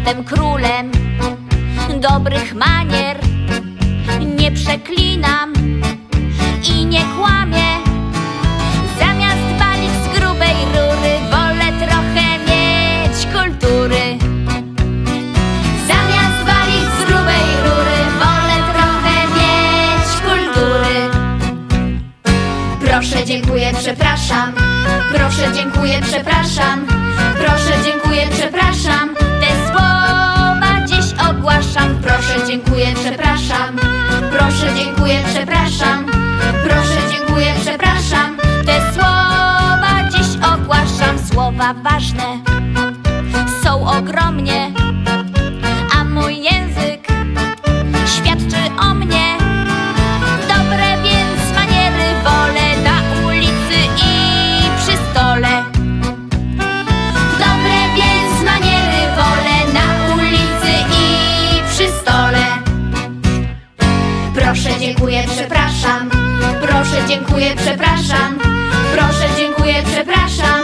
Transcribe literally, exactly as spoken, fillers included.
jestem królem dobrych manier. Nie przeklinam i nie kłamię. Zamiast walić z grubej rury, wolę trochę mieć kultury. Zamiast walić z grubej rury, wolę trochę mieć kultury. Proszę, dziękuję, przepraszam. Proszę, dziękuję, przepraszam. Proszę, dziękuję, przepraszam. Te słowa dziś ogłaszam. Proszę, dziękuję, przepraszam. Proszę, dziękuję, przepraszam. Proszę, dziękuję, przepraszam. Te słowa dziś ogłaszam. Słowa ważne są ogromnie, a mój język świadczy o mnie. Dobre więc maniery wolę na ulicy i przy stole. Dobre więc maniery wolę na ulicy i przy stole. Proszę, dziękuję, przepraszam. Proszę, dziękuję, przepraszam. Proszę, dziękuję, przepraszam.